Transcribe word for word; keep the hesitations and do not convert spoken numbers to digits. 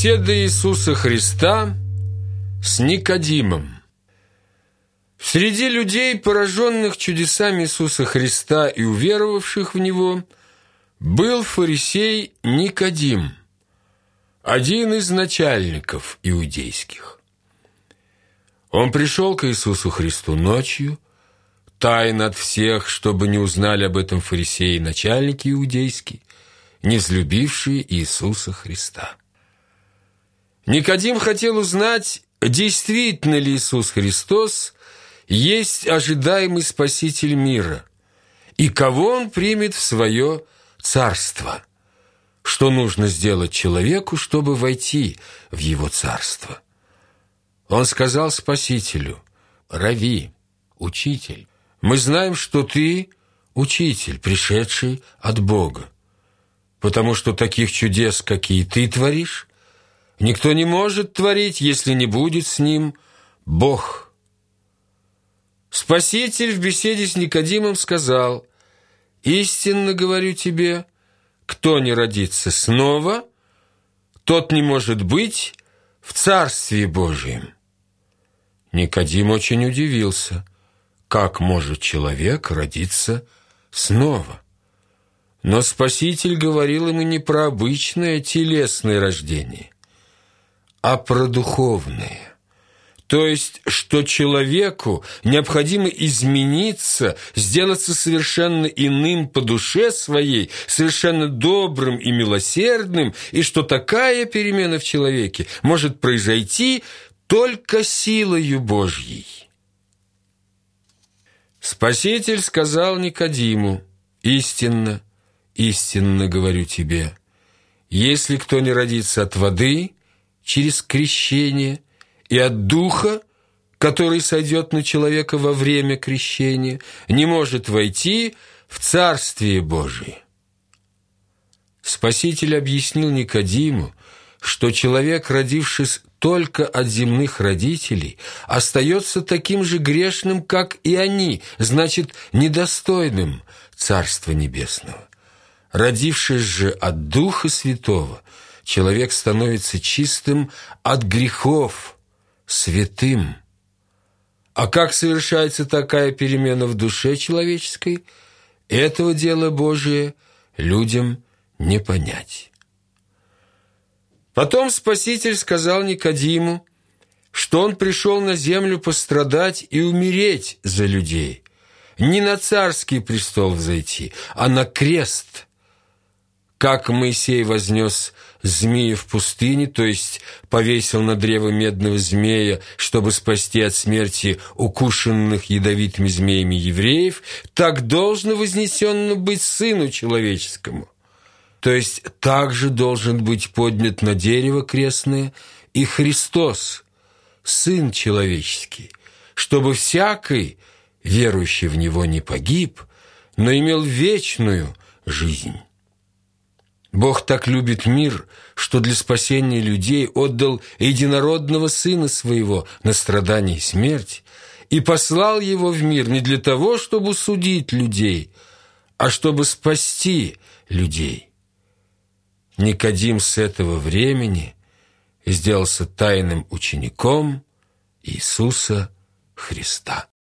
Беседа Иисуса Христа с Никодимом. Среди людей, пораженных чудесами Иисуса Христа и уверовавших в Него, был фарисей Никодим, один из начальников иудейских. Он пришел к Иисусу Христу ночью, тайно от всех, чтобы не узнали об этом фарисеи и начальники иудейские, не взлюбившие Иисуса Христа. Никодим хотел узнать, действительно ли Иисус Христос есть ожидаемый Спаситель мира, и кого Он примет в свое царство, что нужно сделать человеку, чтобы войти в Его царство. Он сказал Спасителю: «Рави, учитель, мы знаем, что ты учитель, пришедший от Бога, потому что таких чудес, какие ты творишь, никто не может творить, если не будет с ним Бог». Спаситель в беседе с Никодимом сказал: «Истинно говорю тебе, кто не родится снова, тот не может быть в Царстве Божьем». Никодим очень удивился: как может человек родиться снова? Но Спаситель говорил ему не про обычное телесное рождение, а про духовное. То есть, что человеку необходимо измениться, сделаться совершенно иным по душе своей, совершенно добрым и милосердным, и что такая перемена в человеке может произойти только силою Божьей. Спаситель сказал Никодиму: «Истинно, истинно говорю тебе, если кто не родится от воды через крещение и от Духа, который сойдет на человека во время крещения, не может войти в Царствие Божие». Спаситель объяснил Никодиму, что человек, родившись только от земных родителей, остается таким же грешным, как и они, значит, недостойным Царства Небесного. Родившись же от Духа Святого, человек становится чистым от грехов, святым. А как совершается такая перемена в душе человеческой, этого дела Божие людям не понять. Потом Спаситель сказал Никодиму, что Он пришел на землю пострадать и умереть за людей, не на царский престол взойти, а на крест. Как Моисей вознес змея в пустыне, то есть повесил на древо медного змея, чтобы спасти от смерти укушенных ядовитыми змеями евреев, так должно вознесенно быть Сыну Человеческому. То есть также должен быть поднят на дерево крестное и Христос, Сын Человеческий, чтобы всякий, верующий в Него, не погиб, но имел вечную жизнь. Бог так любит мир, что для спасения людей отдал единородного Сына Своего на страдание и смерть, и послал Его в мир не для того, чтобы судить людей, а чтобы спасти людей. Никодим с этого времени сделался тайным учеником Иисуса Христа.